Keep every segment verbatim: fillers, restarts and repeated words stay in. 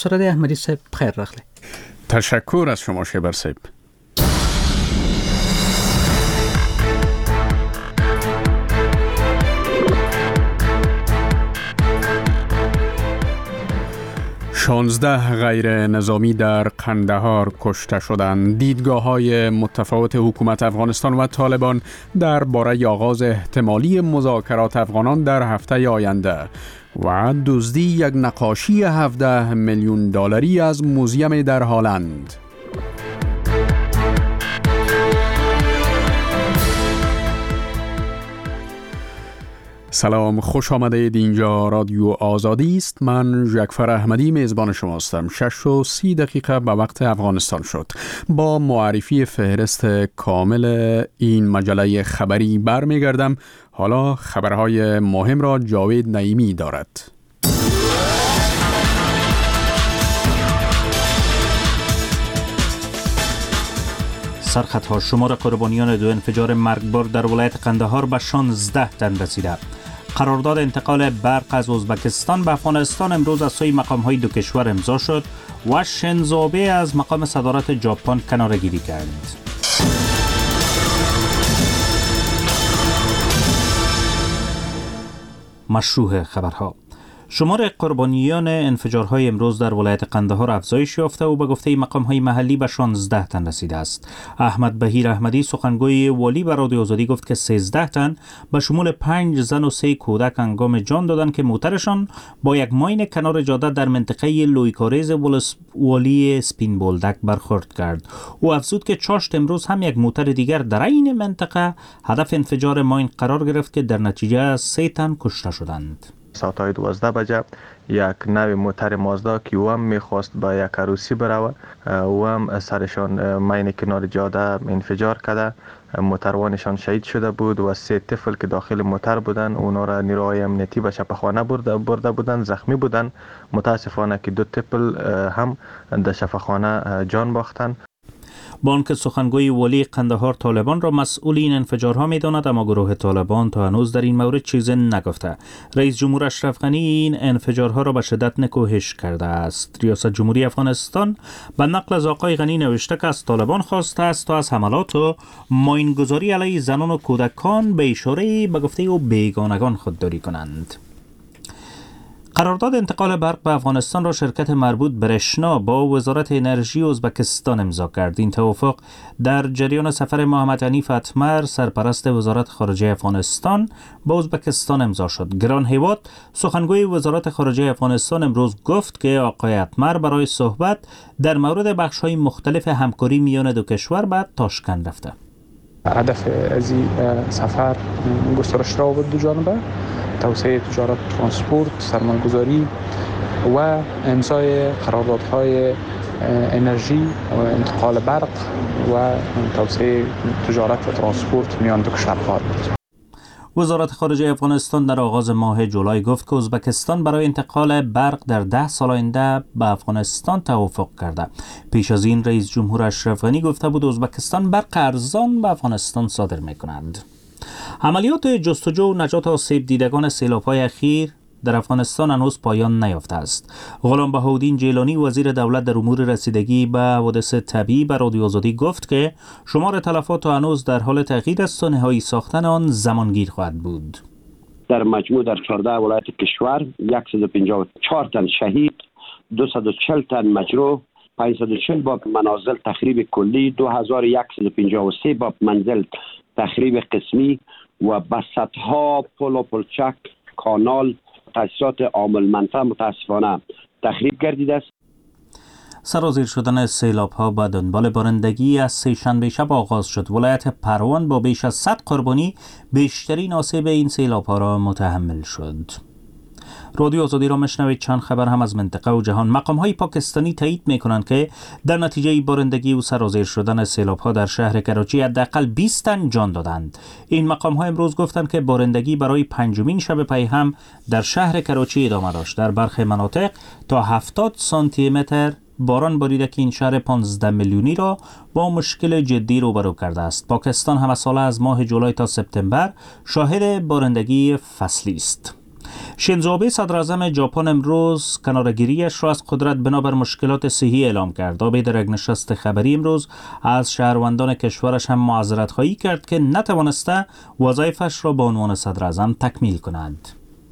سراد احمدی صاحب خیر رخله. تشکر از شما شبر صاحب. شانزده غیر نظامی در قندهار کشته شدند. دیدگاه‌های متفاوت حکومت افغانستان و طالبان درباره آغاز احتمالی مذاکرات افغانان در هفته آینده و دزدی یک نقاشی هفده میلیون دلاری از موزیم در هالند. سلام، خوش آمدید. اینجا رادیو آزادی است. من جعفر احمدی میزبان شما هستم. شش و سی دقیقه به وقت افغانستان شد. با معرفی فهرست کامل این مجله خبری برمیگردم. حالا خبرهای مهم را جاوید نعیمی دارد. سرخطها شمار قربانیان دو انفجار مرگبار در ولایت قندهار به شانزده تن رسیده. قرارداد انتقال برق از ازبکستان به افغانستان امروز از سوی مقام‌های دو کشور امضا شد و شینزو آبه از مقام صدارت ژاپن کناره‌گیری کرد. مشروع خبرها. شمار قربانیان انفجارهای امروز در ولایت قندهار افزایش یافته و به گفته مقام‌های محلی به شانزده تن رسیده است. احمد بهیر احمدی سخنگوی والی به رادیو آزادی گفت که سیزده تن به شمول پنج زن و سه کودک انگام جان دادند که موترشان با یک ماین کنار جاده در منطقه لویکاریز والی سپین بولدک برخورد کرد. او افزود که چاشت امروز هم یک موتر دیگر در این منطقه هدف انفجار ماین قرار گرفت که در نتیجه سه تن کشته شدند. ساعتهای دوازده بجه یک نوی موتر مازدا که او هم میخواست با یک عروسی بروه، او هم سرشان مین کنار جاده انفجار کرده. موتروانشان شهید شده بود و سه طفل که داخل موتر بودن اونا را نیروهای امنیتی به شفاخانه برده, برده بودن، زخمی بودن. متاسفانه که دو طفل هم در شفاخانه جان باختن. بانک سخنگوی والی قندهار طالبان را مسئول این انفجارها می‌داند، اما گروه طالبان تا هنوز در این مورد چیزی نگفته. رئیس جمهور اشرف غنی این انفجارها را به شدت نکوهش کرده است. ریاست جمهوری افغانستان به نقل از آقای غنی نوشته که از طالبان خواسته است تا از حملات و ماینگذاری علیه زنان و کودکان به اشاره به گفته او بیگانگان خودداری کنند. قرارداد انتقال برق به افغانستان را شرکت مربوط برشنا با وزارت انرژی ازبکستان امضا کرد. این توافق در جریان سفر محمد حنیف اتمر سرپرست وزارت خارجه افغانستان با ازبکستان امضا شد. گران هیواد سخنگوی وزارت خارجه افغانستان امروز گفت که آقای اتمر برای صحبت در مورد بخش‌های مختلف همکاری میان دو کشور به تاشکند رفته. هدف از این سفر گسترش را بود دو جانبه، توسعه تجارت، ترانسپورت، سرمایه‌گذاری و امضای قراردادهای انرژی و انتقال برق و توسعه تجارت و ترانسپورت میان دو کشورها بود. وزارت خارجه افغانستان در آغاز ماه جولای گفت که ازبکستان برای انتقال برق در ده سال آینده به افغانستان توافق کرده. پیش از این رئیس جمهور اشرف غنی گفته بود ازبکستان برق ارزان به افغانستان صادر می‌کند. عملیات جستجو و نجات آسیب دیدگان سیلاب‌های اخیر در افغانستان هنوز پایان نیافته است. غلام بهاءالدین جیلانی وزیر دولت در امور رسیدگی به حوادث طبیعی به رادیو آزادی گفت که شمار تلفات هنوز در حال تغییر است و نهایی ساختن آن زمانگیر خواهد بود. در مجموع در چهارده ولایت کشور صد و پنجاه و چهار تن شهید، دویست و چهل تن مجروح، پانصد و چهل باب منازل تخریب کلی، دو هزار و صد و پنجاه و سه باب منزل تخریب قسمی و به صدها پل و پلچک، کانال، تاسیسات عامل منفعه متاسفانه تخریب گردیده است. سرازیر شدن سیلاب‌ها به دنبال بارندگی از سه‌شنبه شب آغاز شد. ولایت پروان با بیش از صد قربانی بیشترین آسیب این سیلاب‌ها را متحمل شد. رادیو آزادی را مشنوید. چند خبر هم از منطقه و جهان. مقام‌های پاکستانی تایید می‌کنند که در نتیجه بارندگی و سرازیر شدن سیلاب‌ها در شهر کراچی حداقل بیست تن جان دادند. این مقام‌ها امروز گفتند که بارندگی برای پنجمین شب پی هم در شهر کراچی ادامه داشت. در برخی مناطق تا هفتاد سانتی متر باران باریده که این شهر پانزده میلیونی را با مشکل جدی روبرو کرده است. پاکستان هم سال از ماه جولای تا سپتامبر شاهد بارندگی فصلی است. شینزو آبه صدر اعظم ژاپن امروز کناره‌گیری‌اش را از قدرت بنابر مشکلات صحی اعلام کرد. آبه در یک نشست خبری امروز از شهروندان کشورش هم معذرت خواهی کرد که نتوانسته وظایفش را به عنوان صدر اعظم تکمیل کند.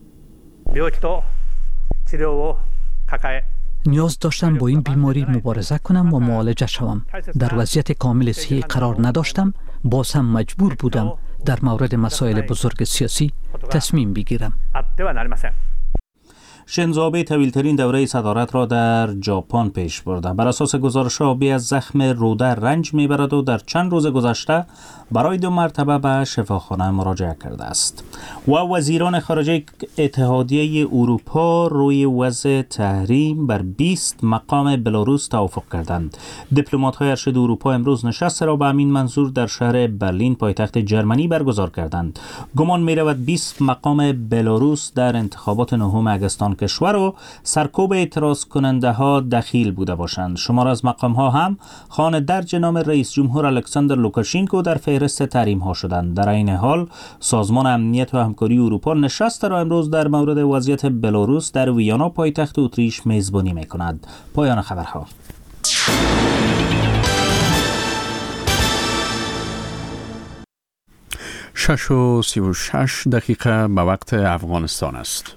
نیاز داشتم با این بیماری مبارزه کنم و معالجه شوم. در وضعیت کامل صحی قرار نداشتم، باز هم مجبور بودم در مورد مسائل بزرگ سیاسی تصمیم بگیرم. شینزو آبه طویل‌ترین دوره صدارت را در ژاپن پیش برده. بر اساس گزارش آبه از زخم روده رنج میبرد و در چند روز گذشته برای دو مرتبه به شفاخانه مراجعه کرده است. و وزیران خارجه اتحادیه اروپا روی وضع تحریم بر بیست مقام بلاروس توافق کردند. دیپلمات‌های ارشد اروپا امروز نشست را به همین منظور در شهر برلین پایتخت جرمنی برگزار کردند. گمان می‌رود بیست مقام بلاروس در انتخابات نهم اگستان کشور و سرکوب اعتراض کننده ها دخیل بوده باشند. شمار از مقام ها هم خانه درج نام رئیس جمهور الکساندر لوکاشینکو در فهرست تحریم ها شدند. در این حال سازمان امنیت و همکاری اروپا نشست را امروز در مورد وضعیت بلاروس در ویانا پایتخت اتریش میزبانی میکند. پایان خبرها. شش و سی و شش دقیقه به وقت افغانستان است.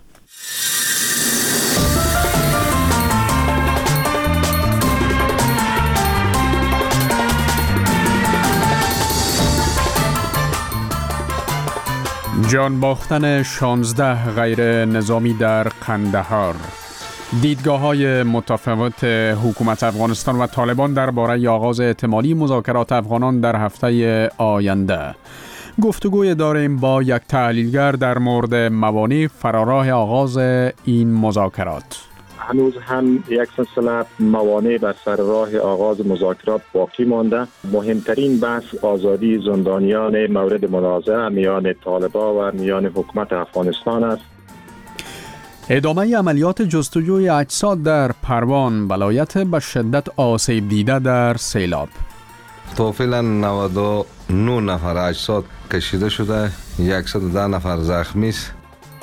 جان باختن شانزده غیر نظامی در قندهار. دیدگاه های متفاوت حکومت افغانستان و طالبان درباره آغاز احتمالی مذاکرات افغانان در هفته آینده. گفتگوی داریم با یک تحلیلگر در مورد موانع فراراه آغاز این مذاکرات. هنوز هم یک سلسله موانع بر سر راه آغاز مذاکرات باقی مانده. مهمترین بحث آزادی زندانیان مورد منازعه میان طالبان و میان حکومت افغانستان است. ادامه عملیات جستجوی اجساد در پروان، ولایت به شدت آسیب دیده در سیلاب. تا فعلا نود و نه نفر اجساد کشیده شده، صد و ده نفر زخمی است.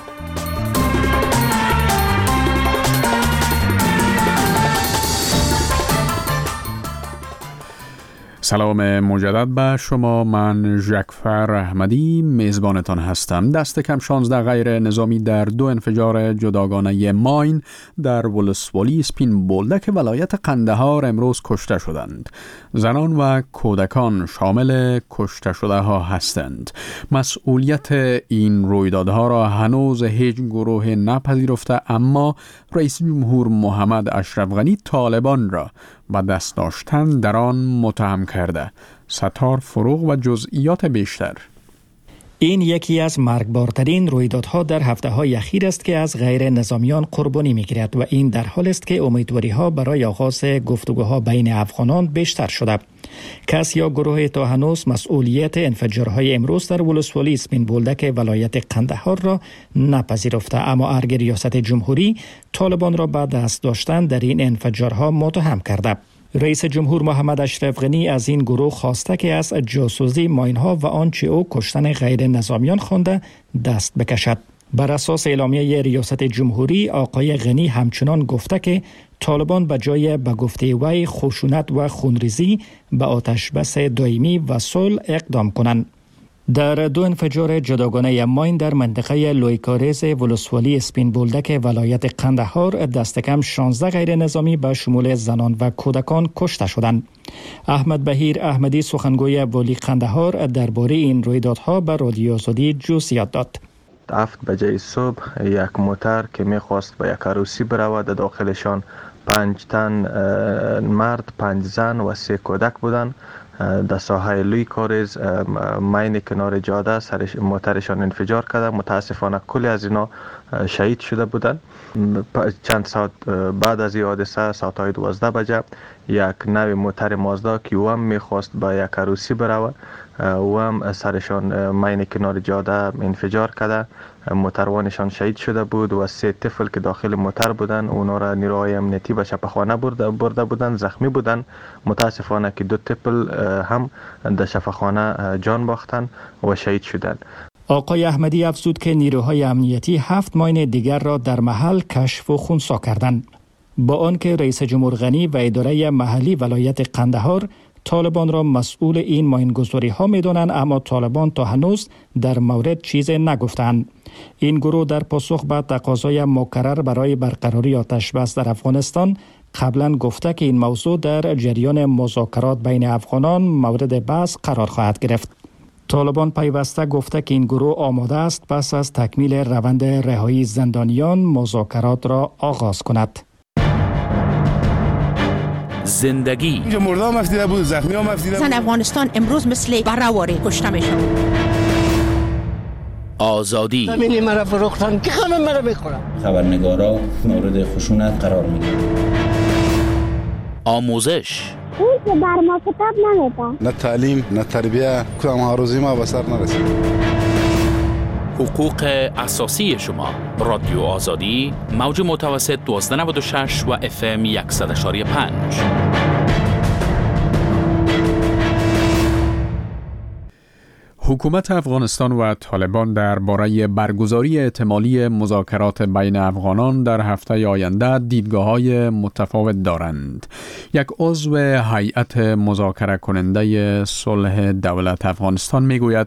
سلام مجدد به شما. من ژکفر احمدی میزبانتان هستم. دست کم شانزده غیر نظامی در دو انفجار جداگانه ماین در ولسوالی سپین بولدک ولایت قندهار امروز کشته شدند. زنان و کودکان شامل کشته شده ها هستند. مسئولیت این رویدادها را هنوز هیچ گروه نپذیرفته، اما رئیس جمهور محمد اشرف غنی طالبان را با دست داشتن در آن متهم کرده. ستار فروغ و جزئیات بیشتر. این یکی از مرگبارترین رویدادها در هفته‌های اخیر است که از غیر نظامیان قربانی می‌گیرد و این در حالی است که امیدواری‌ها برای آغاز گفتگوها بین افغانان بیشتر شده. کس یا گروه تا هنوز مسئولیت انفجارهای امروز در ولسوالی سپین بولدک ولایت قندهار را نپذیرفته، اما ارگ ریاست جمهوری طالبان را به دست داشتن در این انفجارها متهم کرده. رئیس جمهور محمد اشرف غنی از این گروه خواسته که از جاسوسی ماین‌ها و آنچه او کشتن غیر نظامیان خوانده دست بکشد. بر اساس اعلامیه ریاست جمهوری، آقای غنی همچنان گفته که طالبان به جای به گفته وی خشونت و خونریزی به آتش بس دائمی و صلح اقدام کنند. در دو انفجار جداگانه ماین در منطقه لویکارز ولسوالی اسپین بولدک ولایت قندهار دست کم شانزده غیر نظامی به شمول زنان و کودکان کشته شدند. احمد بهیر احمدی سخنگوی والی قندهار درباره این رویدادها به رادیو آزادی جزئیات داد. هفت بجه صبح یک موتر که میخواست به یک عروسی برود، داخلشان پنج تن مرد، پنج زن و سه کودک بودند. در ساحه لوی کارز ماین کنار جاده سرش موترشان انفجار کرده. متاسفانه کلی از اینا شهید شده بودند. چند ساعت بعد از این حادثه، ساعت دوازده بجه، یک نوی موتر مازدا که او هم میخواست به یک عروسی برود، او هم سرشان ماین کنار جاده انفجار کرده. موتروانشان شهید شده بود و سه طفل که داخل موتر بودن اونا را نیروهای امنیتی به شفاخانه برده برده بودن، زخمی بودن. متاسفانه که دو طفل هم در شفاخانه جان باختن و شهید شدند. آقای احمدی افزود که نیروهای امنیتی هفت ماین دیگر را در محل کشف و خنثی کردند. با آنکه رئیس جمهور غنی و اداره محلی ولایت قندهار طالبان را مسئول این ماینگذاری ها می دانند، اما طالبان تا هنوز در مورد چیز نگفتند. این گروه در پاسخ به تقاضای مکرر برای برقراری آتش بس در افغانستان قبلا گفته که این موضوع در جریان مذاکرات بین افغانان مورد بحث قرار خواهد گرفت. طالبان پیوسته گفته که این گروه آماده است پس از تکمیل روند رهایی زندانیان مذاکرات را آغاز کند. زندگی اینجا مرده هم افتیده بود، زخمی هم افتیده بود. زن افغانستان امروز مثل برآوری کشته میشن. آزادی زمینی مرا فروختن که همه مرا میخورن. خبرنگارا مورد خشونت قرار میگیرن. آموزش اون که بر ما کتاب نمیدن. نه تعلیم نه تربیه، کدام هاروزی ما به سر نرسید. حقوق اساسی شما. رادیو آزادی، موج متوسط دوازده نود و شش و اف ام صد و یک و پنج. حکومت افغانستان و طالبان درباره برگزاری احتمالی مذاکرات بین افغانان در هفته آینده دیدگاه‌های متفاوت دارند. یک عضو هیئت مذاکره کننده صلح دولت افغانستان میگوید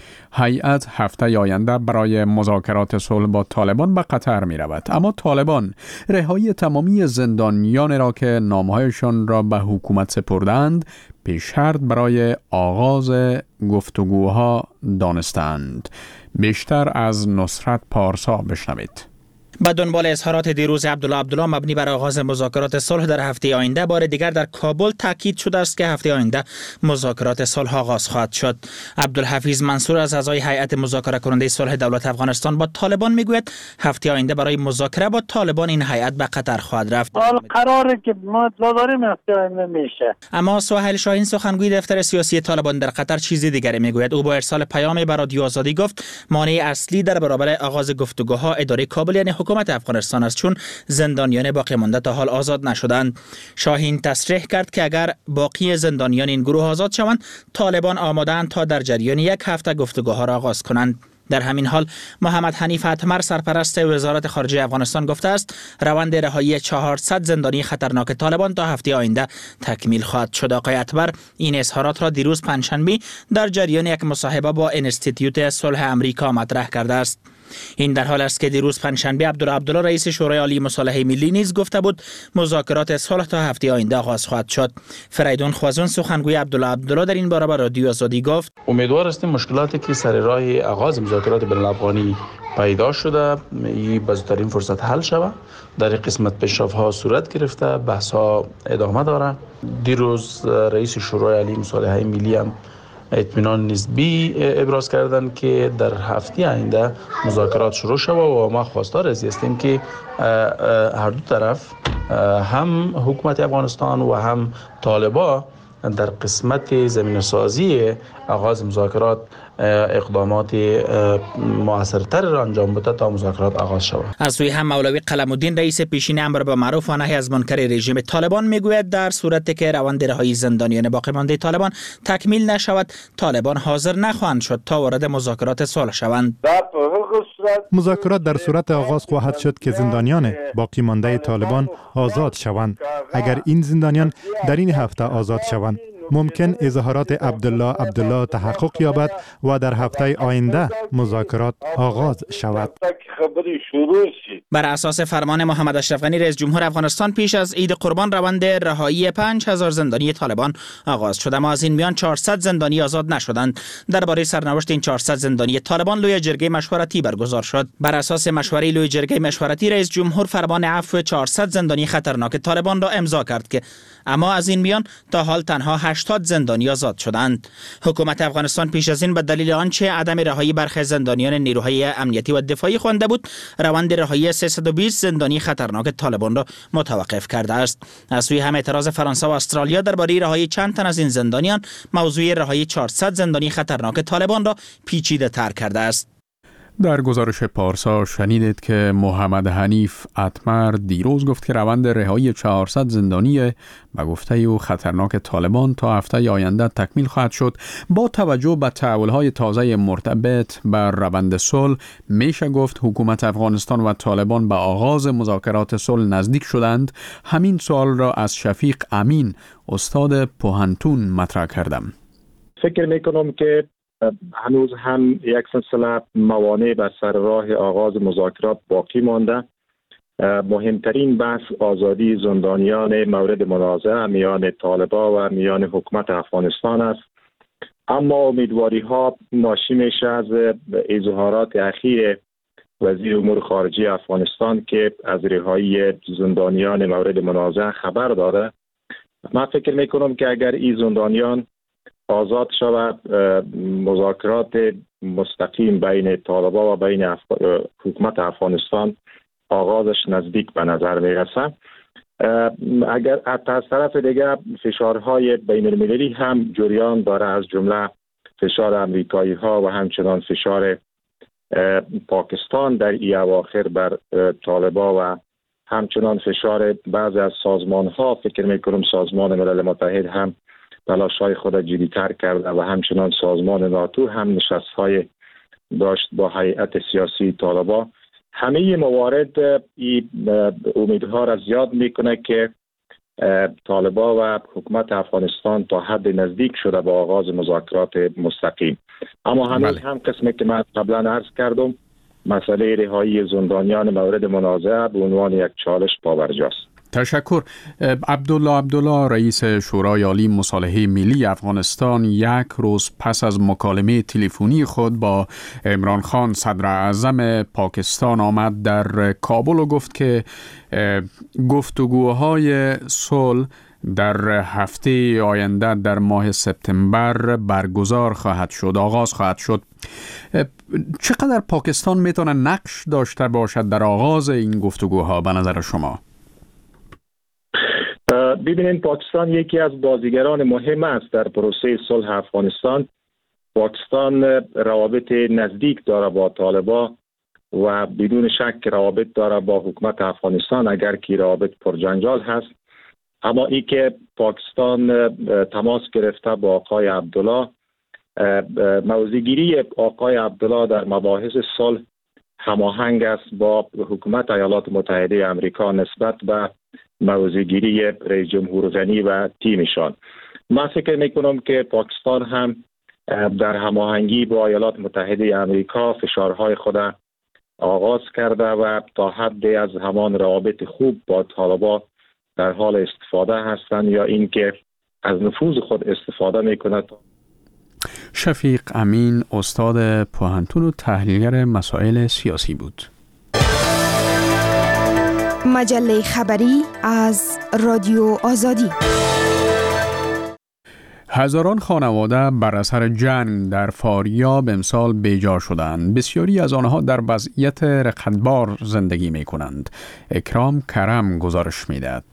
هیئت هفته آینده برای مذاکرات صلح با طالبان به قطر می رود، اما طالبان رهایی تمامی زندانیان را که نامهایشان را به حکومت سپردند پیش شرط برای آغاز گفتگوها دانستند. بیشتر از نصرت پارسا بشنوید. به دنبال اظهارات دیروز عبدالله عبدالله مبنی بر آغاز مذاکرات صلح در هفته آینده، بار دیگر در کابل تاکید شده است که هفته آینده مذاکرات صلح آغاز خواهد شد. عبدالحفیظ منصور از اعضای هیئت مذاکره کننده صلح دولت افغانستان با طالبان میگوید هفته آینده برای مذاکره با طالبان این هیئت به قطر خواهد رفت. حال قراره که ما داریم هفته آینده میشه. اما سهیل شاهین سخنگوی دفتر سیاسی طالبان در قطر چیزی دیگری میگوید. او با ارسال پیامی به رادیو آزادی گفت مانع اصلی در برابر آغاز گفتگوها اداره کابل یعنی حکومت افغانستان است، چون زندانیان باقی مانده تا حال آزاد نشدند. شاهین تصریح کرد که اگر باقی زندانیان این گروه آزاد شوند طالبان آماده‌اند تا در جریان یک هفته گفتگوها را آغاز کنند. در همین حال محمد حنیف اتمر سرپرست وزارت خارجه افغانستان گفته است روند رهایی چهارصد زندانی خطرناک طالبان تا هفته آینده تکمیل خواهد شد. آقای اتمر این اظهارات را دیروز پنجشنبه در جریان یک مصاحبه با انستیتیوت صلح امریکا مطرح کرده است. این در حال است که دیروز پنجشنبه عبدالله عبدالله رئیس شورای عالی مصالحه ملی نیز گفته بود مذاکرات صلح تا هفته آینده آغاز خواهد شد. فریدون خوازون سخنگوی عبدالله عبدالله در این باره به رادیو آزادی گفت امیدوار هستیم مشکلاتی که سر راه آغاز مذاکرات بین الافغانی پیدا شده این به زودترین فرصت حل شود. در این قسمت پیشرفت‌ها صورت گرفته، بحث‌ها ادامه داره. دیروز رئیس شورای عالی مصالحه ملی هم اطمینان نسبی ابراز کردند که در هفته آینده مذاکرات شروع شود و ما خواستار از هستیم که هر دو طرف هم حکومت افغانستان و هم طالبان در قسمت زمینه سازی آغاز مذاکرات اقدامات موثرتر را انجام بده تا مذاکرات آغاز شود. از سوی هم مولوی قلم الدین رئیس پیشین امر به معروف و نهی از منکر رژیم طالبان میگوید در صورتی که روند رهایی زندانیان باقی مانده طالبان تکمیل نشود طالبان حاضر نخواهند شد تا وارد مذاکرات صلح شوند. مذاکرات در صورت آغاز خواهد شد که زندانیان باقی مانده طالبان آزاد شوند. اگر این زندانیان در این هفته آزاد شوند ممکن اظهارات عبدالله عبدالله تحقق یابد و در هفته آینده مذاکرات آغاز شود. بر اساس فرمان محمد اشرف غنی رئیس جمهور افغانستان پیش از عید قربان روند رهایی پنج هزار زندانی طالبان آغاز شد، اما از این میان چهارصد زندانی آزاد نشدند. درباره سرنوشت این چهارصد زندانی طالبان لوی جرگه مشورتی برگزار شد. بر اساس مشوره لوی جرگه مشورتی رئیس جمهور فرمان عفو چهارصد زندانی خطرناک طالبان را امضا کرد که اما از این میان تا حال تنها هشتاد زندانی آزاد شدند. حکومت افغانستان پیش از این به دلیل آنچه عدم رهایی برخی زندانیان نیروهای امنیتی و دفاعی خوانده بود روند رهایی سیصد و بیست زندانی خطرناک طالبان را متوقف کرده است. از سوی هم اعتراض فرانسه و استرالیا درباره رهایی چند تن از این زندانیان موضوع رهایی چهارصد زندانی خطرناک طالبان را پیچیده تر کرده است. در گزارش پارسا شنیدید که محمد حنیف اتمر دیروز گفت که روند رهایی چهارصد زندانی به گفته او خطرناک طالبان تا هفته آینده تکمیل خواهد شد. با توجه به تحول‌های تازه مرتبط بر روند صلح میشه گفت حکومت افغانستان و طالبان به آغاز مذاکرات صلح نزدیک شدند. همین سوال را از شفیق امین استاد پوهنتون مطرح کردم. فکر میکنم که هنوز هم یک سلسله موانع بر سر راه آغاز مذاکرات باقی مانده. مهمترین بحث آزادی زندانیان مورد منازعه میان طالبان و میان حکومت افغانستان است. اما امیدواری ها ناشی میشه از اظهارات اخیر وزیر امور خارجه افغانستان که از رهایی زندانیان مورد منازعه خبر داده. من فکر میکنم که اگر این زندانیان آزاد شود، مذاکرات مستقیم بین طالبان و بین اف... حکومت افغانستان آغازش نزدیک به نظر میرسه. اگر از طرف دیگر فشارهای بین المللی هم جریان داره، از جمله فشار امریکایی ها و همچنان فشار پاکستان در ای اواخر بر طالبان و همچنان فشار بعضی از سازمان ها. فکر میکنم سازمان ملل متحد هم تلاش‌های خود جدی‌تر کرده و همچنان سازمان ناتو هم نشست‌های داشت با هیئت سیاسی طالبان. همه موارد امیدها را زیاد میکنه که طالبان و حکومت افغانستان تا حد نزدیک شده با آغاز مذاکرات مستقیم. اما هنوز هم قسمی که من قبلا عرض کردم، مسئله رهایی زندانیان مورد منازعه به عنوان یک چالش پابرجاست. تشکر. عبدالله عبدالله رئیس شورای عالی مصالحه ملی افغانستان یک روز پس از مکالمه تلفنی خود با عمران خان صدر اعظم پاکستان آمد در کابل و گفت که گفتگوهای صلح در هفته آینده در ماه سپتامبر برگزار خواهد شد، آغاز خواهد شد. چقدر پاکستان میتونه نقش داشته باشد در آغاز این گفتگوها به نظر شما؟ ببینید، پاکستان یکی از بازیگران مهم است در پروسه صلح افغانستان. پاکستان روابط نزدیک داره با طالبان و بدون شک روابط داره با حکومت افغانستان، اگر که روابط پرجنجال هست. اما ای که پاکستان تماس گرفته با آقای عبدالله، موضع‌گیری آقای عبدالله در مباحث صلح هماهنگ است با حکومت ایالات متحده آمریکا نسبت به موضع‌گیری رئیس جمهور غنی و تیمشان. من فکر میکنم که پاکستان هم در هماهنگی با ایالات متحده آمریکا فشارهای خود آغاز کرده و تا حدی از همان روابط خوب با طالبان در حال استفاده هستند یا اینکه از نفوذ خود استفاده میکند. شفیق امین استاد پوهنتون و تحلیلگر مسائل سیاسی بود. مجله خبری از رادیو آزادی. هزاران خانواده بر اثر جنگ در فاریاب امسال بیجا شدند. بسیاری از آنها در وضعیت رقتبار زندگی می کنند. اکرام کرم گزارش می دهد.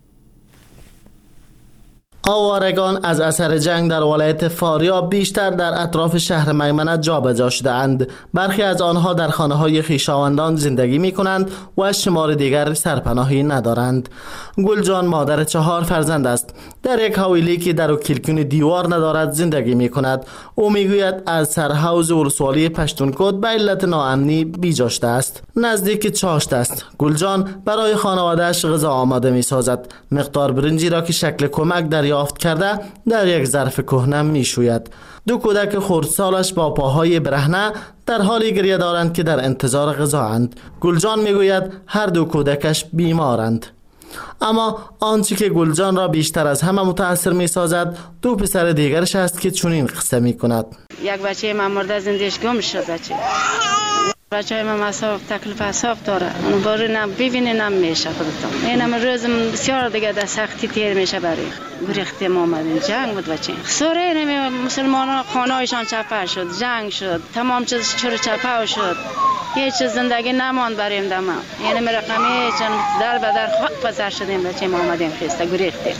آوارگان از اثر جنگ در ولایت فاریاب بیشتر در اطراف شهر میمنه جابجا شده‌اند. برخی از آنها در خانه‌های خویشاوندان زندگی می‌کنند و شمار دیگر سرپناهی ندارند. گلجان مادر چهار فرزند است. در یک حویلی که در و کلکون دیوار ندارد زندگی می‌کند. او می‌گوید از سرحوض ولسوالی پشتونکوت به علت ناامنی بیجا شده است. نزدیک چاشت است. گلجان برای خانواده‌اش غذا آماده می‌سازد. مقدار برنجی را که شکل کمک در یافت کرده در یک ظرف کهنه میشوید. دو کودک خردسالش با پاهای برهنه در حالی گریه دارند که در انتظار غذااند. گلجان میگوید هر دو کودکش بیمارند. اما آنچه که گلجان را بیشتر از همه متاثر میسازد دو پسر دیگرش است که چنین قصه میکند. یک بچه من مرده زندگیش گم شد. بچه بچه من مساف تکلیف حساب داره. اون باره نم ببینه نم میشه خودتون. اینم روز بسیار دیگه در سختی تیر میشه برای گریخته ما آمدیم. جنگ بود بچه. سوره نمی مسلمانان خانهایشان چپه شد. جنگ شد. تمام چیز چرا چپه شد. هیچ چیز زندگی نماند بریم دما. یعنی رقمی چند در بدر خاک پسر شدیم بچه ما آمدیم خسته گریخته.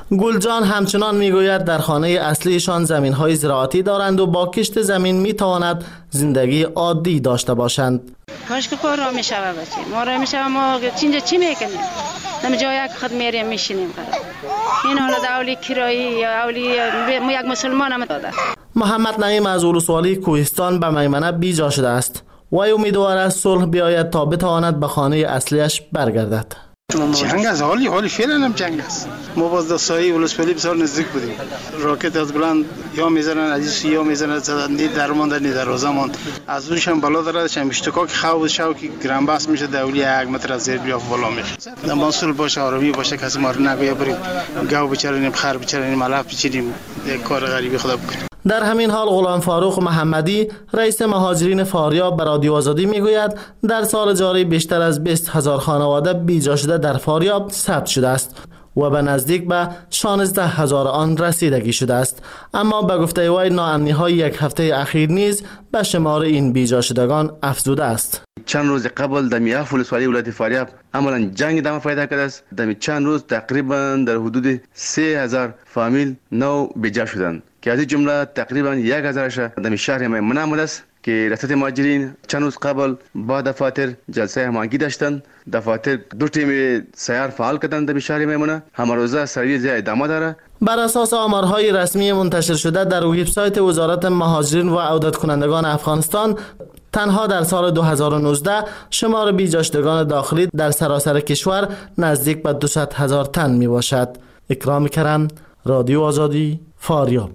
گلجان همچنان میگوید در خانه اصلیشان زمین‌های زراعتی دارند و با کشت زمین میتواند زندگی عادی داشته باشند. کاش که کار را میشوه بچه ما را میشوه ما چینجا چی میکنیم نمی جای یک خود میریم میشینیم قرار این حالا اولی کرایی یا اولی یک مسلمان هم داده. محمد نعیم از ولسوالی کوهستان به میمنه بیجا شده است و امیدوار است صلح بیاید تا بتواند به خانه اصلیش برگردد. جنگ از حالی حالی فعلا هم جنگ است. ما باز در سایه ولسوالی بسیار نزدیک بودیم. راکت از بلند یا میزنن از یا میزنن نی درمان در نی دروازه ماند. از اونش هم بالا داره شم اشتکاک خواب شوکی گرانباس میشه دولی یک متر از زیر بیاف بالا میشه. در صلح باشه آرامی باشه کسی ما رو نگویا بریم گاو بچرونیم خر بچرونیم علف بچینیم یک کار غریبی خدا بکنیم. در همین حال غلام فاروق محمدی رئیس مهاجرین فاریاب به رادیو آزادی میگوید در سال جاری بیشتر از بیست هزار خانواده بیجا شده در فاریاب ثبت شده است و به نزدیک به شانزده هزار آن رسیدگی شده است، اما به گفته وی ناامنی‌های یک هفته اخیر نیز به شمار این بیجا شدگان افزوده است. چند روز قبل در میاف ولسوالی ولایت فاریاب عملاً جنگ دام پیدا کرده است. در چند روز تقریبا در حدود سه هزار فامیل نو بیجا شدند که از این جمله تقریبا یک هزارش در شهر میمنه آمده است که ریاست مهاجرین چند روز قبل با دفاتر جلسه هماهنگی داشتند. دفاتر دو تیم سیار فعال کردند در شهر میمنه. همه روزه سرویس ادامه داره. بر اساس آمارهای رسمی منتشر شده در وبسایت وزارت مهاجرین و عودت کنندگان افغانستان، تنها در سال دو هزار و نوزده شمار بیجاشتگان داخلی در سراسر کشور نزدیک به دویست هزار تن می باشد. اکرام کرم، رادیو آزادی، فاریاب.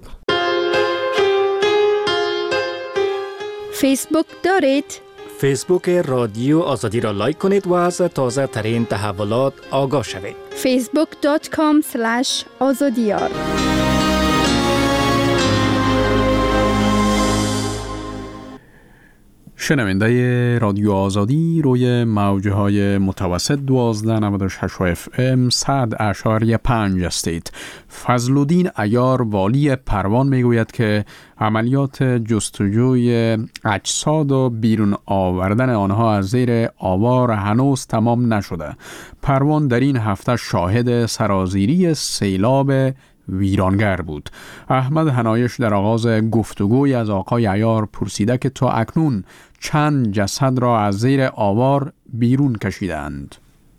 فیسبوک دارید؟ فیسبوک رادیو آزادی را لایک کنید و از تازه ترین تحولات آگاه شوید. فیسبوک دات کام اسلش آزادیار. شنونده رادیو آزادی روی موجه های متوسط دوازده نود و شش اف ام صد اشاری پنج هستید. فضلالدین عیار والی پروان میگوید که عملیات جستجوی اجساد و بیرون آوردن آنها از زیر آوار هنوز تمام نشده. پروان در این هفته شاهد سرازیری سیلاب ویرانگر بود. احمد حنایش در آغاز گفتگوی از آقای عیار پرسیده که تا اکنون چند جسد را از زیر آوار بیرون کشیدند.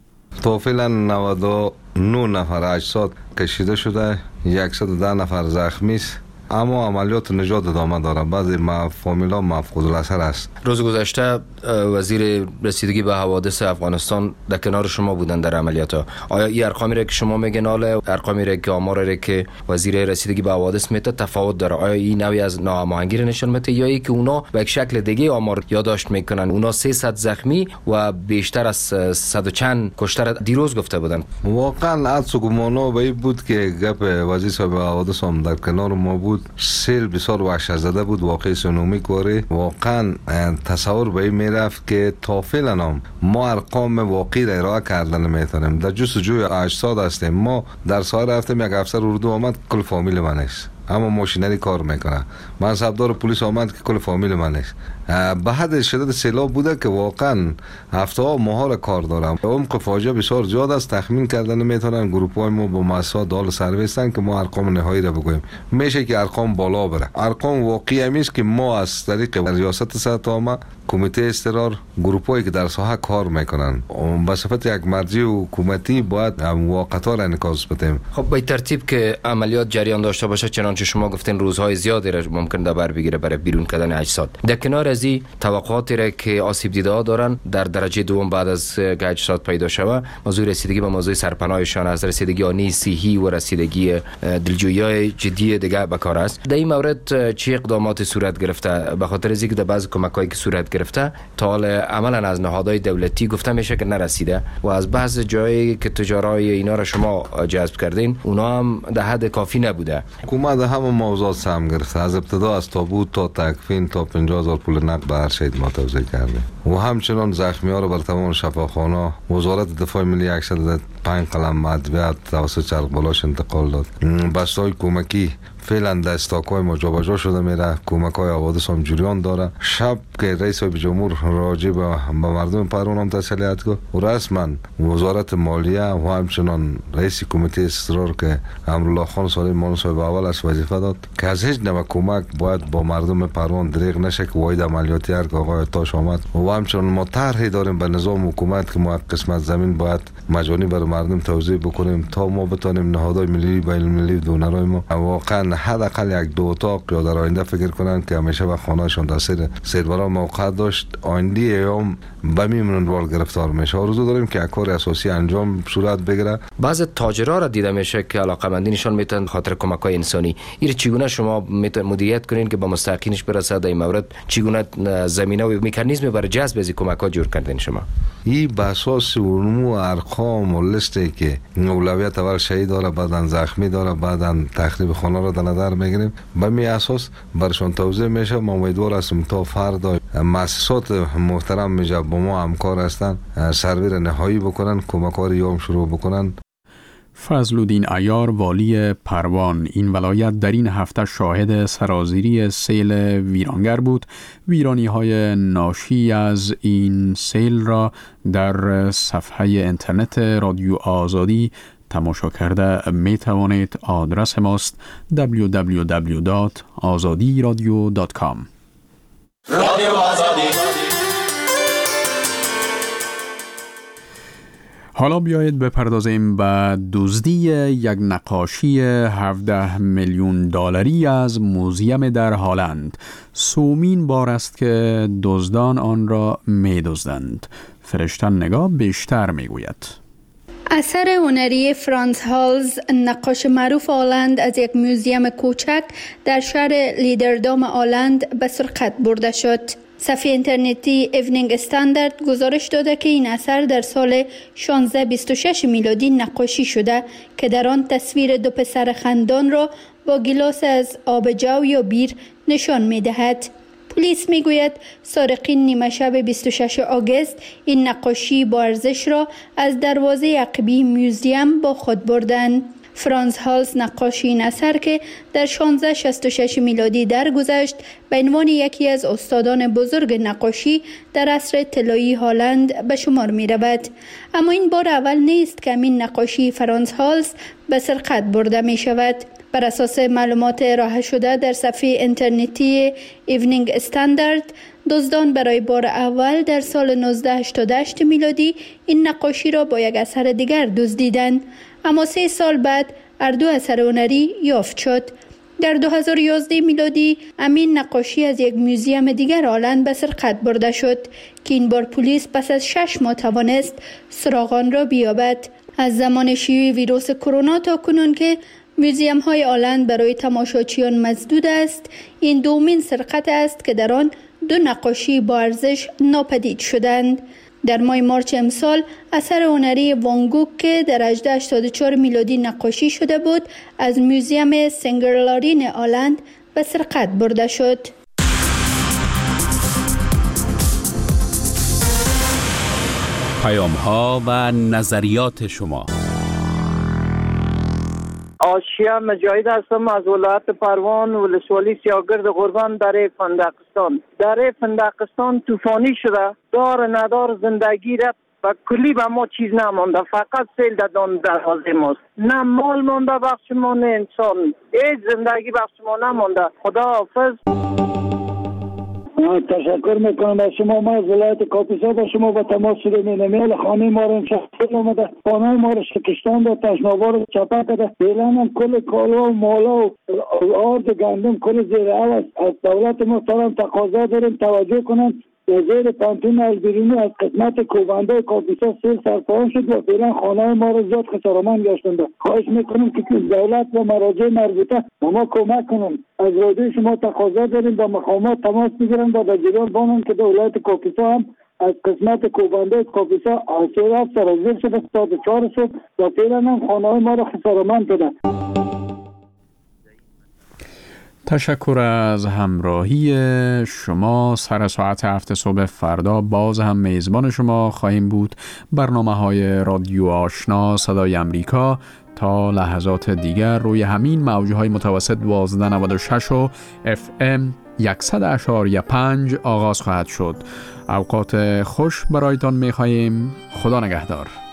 تا فعلا نود و نه نفر اجساد کشیده شده، صد و ده نفر زخمی است، اما عملیات نجات ادامه داره. بعضی فامیلا مفقود الاثر است. روز گذشته وزیر رسیدگی به حوادث افغانستان در کنار شما بودن در عملیات. آیا این ارقامی را که شما میگین حالا ارقامی را که آمار را که وزیر رسیدگی به حوادث میته تفاوت داره؟ آیا این نوعی از ناهماهنگی را نشان میده یا ای که اونا به یک شکل دیگه آمار یادداشت میکنن؟ اونا سیصد زخمی و بیشتر از صد و چند کشته دیروز گفته بودن. واقعا از گمانو به بود که گپ وزیر صاحب حوادث هم در کنار ما بود. سیل بسیار وحشت زده بود، واقع سونامی کوره. واقعا تصور به این میرفت که تا فعلا هم ما ارقام واقعی را ارائه کردن نمیتونیم. در جستجوی اجساد هستیم. ما در سایر رفتیم، یک افسر اردو آمد کل فامیل من است، اما ماشینری کار میکنه. منصبدار پلیس آمد که کل فامیل من است. به حد شدت سیلاب بوده که واقعا هفته ها ماه را کار دارم. عمق فاجعه بسیار زیاد است، تخمین کردن نمیتونن. گروپ های ما با مسئولات دال سرویسن که ما ارقام نهایی را بگوییم. میشه که ارقام بالا بره. ارقام واقعی همیست که ما از طریق ریاست سطح عامه، کمیته استقرار، گروپ هایی که در ساحه کار میکنن به صفت یک مرجع حکومتی باید موقعات را انعکاس بدیم. خب به ترتیب که عملیات جریان داشته باشه، چنانچه شما گفتین روزهای زیادی را ممکن در بر بگیره برای بیرون کردن اجساد. در کنار از این توقعاتی را که آسیب دیده ها دارن در درجه دوم بعد از که اجساد پیدا شوه، موضوع رسیدگی به موضوع سرپناهشان از رسیدگی آنی صحی و رسیدگی دلجویی جدی دیگه به کار است. در این مورد چه اقدامات صورت گرفته؟ به خاطر از اینکه در بعض کمکایی که صورت گرفته تا حال عملا از نهادهای دولتی گفته میشه که نرسیده و از بعض جایی که تجارای اینا را شما جذب کردین اونا هم در حد کافی نبوده. حکومت همه موضوعات سهم گرفته، از ابتدا از تابوت تا تکفین تا پنجاه هزار پول نقد به هر شهید ما توزیع کرده و همچنان زخمی ها را بر تمام شفاخانه. وزارت دفاع ملی صد و پنج قلم ادویه توسط چرخ بالاش انتقال داد. بسته‌های کمکی فعلا دستاکای ما جابجا شده میره، کمک های حوادث هم جریان داره. شب که رئیس جمهور راجع به مردم پروان هم تسلیت گفت و رسما وزارت مالیه و همچنان رئیس کمیته اصرار که امرالله خان سالم مان صاحب اول از وظیفه داد که از هیچ نوع کمک باید با مردم پروان دریغ نشه که واحد عملیاتی هر که آقای تاش آمد و همچنان ما طرحی داریم به نظام حکومت که ما قسمت زمین باید مجانی برای مردم توزیع بکنیم تا ما بتونیم نهادهای ملی بین المللی دونرای ما واقعا حداقل یک دو اتاق یا در آینده فکر کنن که همیشه به خانه‌شان در سر سربرا موقع داشت آینده ایام به میمونوال گرفتار میشه. آرزو داریم که کار اساسی انجام صورت بگیره. بعض تاجرها را دیده میشه که علاقه‌مندیشان میتونن خاطر کمک‌های انسانی این چگونه شما میتونید مدیریت کنین که با مستحقینش برسه در این مورد چگونه زمینه و مکانیزم برای جذب از کمک‌ها جور کردین شما؟ این به اساس علوم و ارقام و لیستی که اولویت اول شهید داره بعدن زخمی داره بعدن تخریب خانه را در نظر میگیریم به می اساس برشان توزیع میشه. ما امیدوار هستیم تا فردا مؤسسات محترم میجا با ما همکار هستن سرویر نهایی بکنن کمک‌ها یوم شروع بکنن. فضلالدین عیار والی پروان این ولایت در این هفته شاهد سرازیری سیل ویرانگر بود. ویرانی های ناشی از این سیل را در صفحه اینترنت رادیو آزادی تماشا کرده می توانید. آدرس ماست دبلیو دبلیو دبلیو دات آزادی رادیو دات کام. رادیو آزادی. حالا بیایید بپردازیم به دزدی یک نقاشی هفده میلیون دلاری از موزیم در هلند. سومین بار است که دزدان آن را می دزدند. فرشتن نگاه بیشتر می گوید. اثر هنری فرانس هالز، نقاش معروف هلند، از یک موزیم کوچک در شهر لیدردام هلند به سرقت برده شد. صفحه اینترنتی ایونینگ استاندارد گزارش داده که این اثر در سال شانزده بیست و شش میلادی نقاشی شده که در آن تصویر دو پسر خندان را با گیلاس از آب جو یا بیر نشان می دهد. پلیس می گوید سارقین نیمه شب بیست و شش آگوست این نقاشی با ارزش را از دروازه عقبی موزیم با خود بردند. فرانس هالز نقاشی این اثر که در شانزده شصت و شش میلادی درگذشت به عنوان یکی از استادان بزرگ نقاشی در عصر طلایی هلند به شمار می رود. اما این بار اول نیست که این نقاشی فرانس هالز به سرقت برده می شود. بر اساس معلومات ارائه شده در صفحه اینترنتی ایونینگ استاندارد، دزدان برای بار اول در سال نوزده هشتاد و هشت میلادی این نقاشی را با یک اثر دیگر دزدیدند، اما سه سال بعد هر دو اثر هنری یافت شد. در دو هزار و یازده میلادی امین نقاشی از یک موزیم دیگر هلند به سرقت برده شد که این بار پلیس پس از شش ماه توانست سراغ آن را بیابد. از زمان شیوع ویروس کرونا تا کنون که موزیم های هلند برای تماشاچیان مسدود است، این دومین سرقت است که در آن دو نقاشی با ارزش ناپدید شدند. در ماه مارچ امسال اثر هنری وان گوگ که در هزار و هشتصد و هشتاد و چهار میلادی نقاشی شده بود از موزیم سنگرلارین هلند به سرقت برده شد. پیام ها و نظریات شما. آشیا مجاهد هستم از ولایت پروان، ولسوالی سیاگرد قربان در فندقستان. در فندقستان طوفانی شده، دار ندار زندگی را و کلی به ما چیز نمانده، فقط سیل دادن دروازه ماست. نه مال مانده بخش ما، نه انسان، هیچ زندگی بخش ما نمانده. خدا حافظ. تشکر میکنم از شما. ما از ولایت کاپیسا با شما با تماس شده مینمیل خانه ما رو امشب اومده، خانه ما رو شکستان ده، تشنابا رو چپه کرده، فعلا هم کل کالا و مالا و آرد گندم کل زیر عوض. از دولت محترم تقاضا داریم توجه کنن وزیر پانتون از بیرونی از قسمت کوبنده کاپیسا سیل سرپایان شد و فعلا خانه ما رو زیاد خسارمند گشتنده. خواهش میکنم که دولت و مراجع مربوطه با ما کمک کنن. از رادیو شما تقاضا داریم با مقامات تماس بگیرن و در جریان بانن که دولت کاپیسا هم از قسمت کوبنده کاپیسا آسیرات سرازیر شده تا چهار صبح و فعلا هم خانه ما رو خسارمند شده. تشکر از همراهی شما. سر ساعت هفت صبح فردا باز هم میزبان شما خواهیم بود. برنامه های رادیو آشنا صدای امریکا تا لحظات دیگر روی همین موجهای متوسط دوازده نود و شش و اف ام صد اشاریه پنج آغاز خواهد شد. اوقات خوش برایتان می‌خواهیم. خدا نگهدار.